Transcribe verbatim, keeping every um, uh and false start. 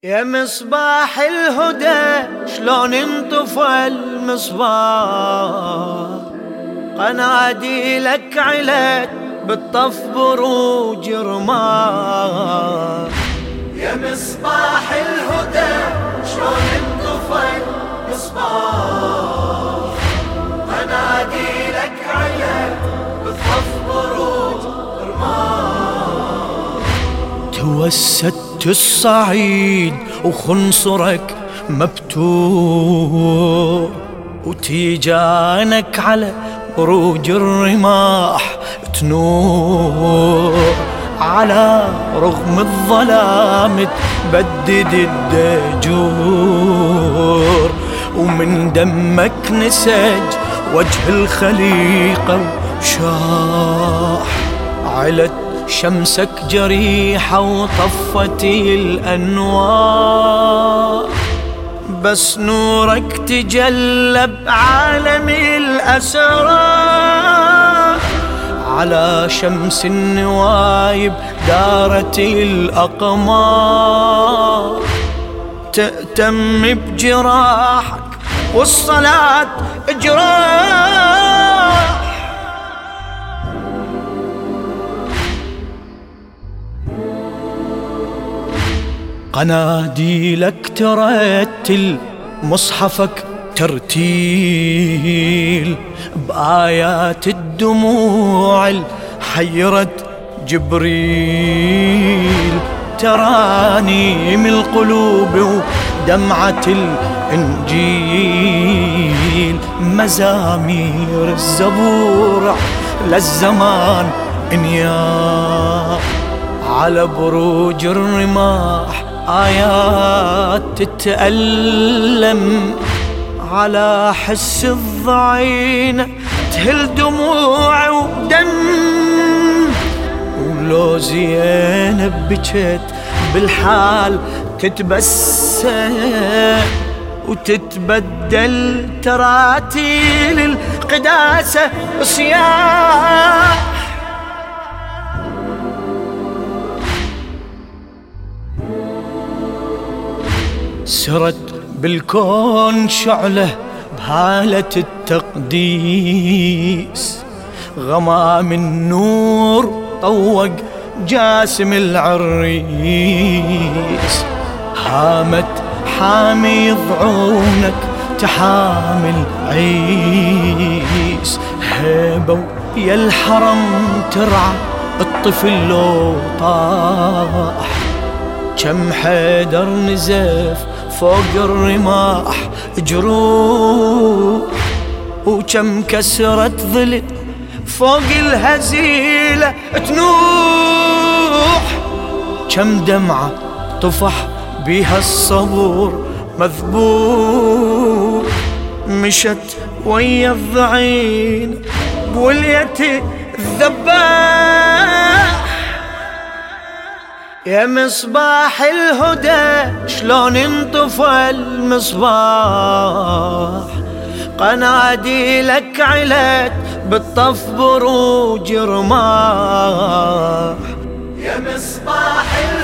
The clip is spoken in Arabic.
يا مصباح الهدى شلون انطفى المصباح، قنادي لك علت بالطف بروج رماح. يا مصباح الهدى شلون انطفى المصباح، قنادي لك علت بالطف بروج رماح. توسدت الصعيد وخنصرك مبتور، وتيجانك على بروج الرماح تنور. على رغم الظلام تبدد الدجور، ومن دمك نسج وجه الخليقة وشاح. علت شمسك جريحة وطفت الأنوار، بس نورك تجلى بعالم الأسرار. على شمس النوايب دارت الأقمار، تأتم بجراحك والصلاة إجراح. قناديلك ترتل مصحفك ترتيل، بآيات الدموع الحيرت جبريل. ترانيم القلوب ودمعة الإنجيل، مزامير الزبور للزمان انيار. على بروج الرماح آيات تتألم، على حس الضعينة تهل دموع ودم. ولو زينب بجت بالحال تتبسم، وتتبدل تراتيل القداسة صياح. سرت بالكون شعلة بهالة التقديس، غمام النور طوق جاسم العريس. هامت حامي ضعونك تحامل عيس، هيبة يا الحرم ترعى الطفل لو طاح. كم حيدر نزف فوق الرماح جروح، وكم كسرة ظل فوق الهزيلة تنوح. كم دمعة طفح بيها الصبور مذبوح، مشت ويا الضعين بولية الذباح. يا مصباح الهدى شلون انطفى المصباح، قنادي لك علت بالطف بروج رماح. يا مصباح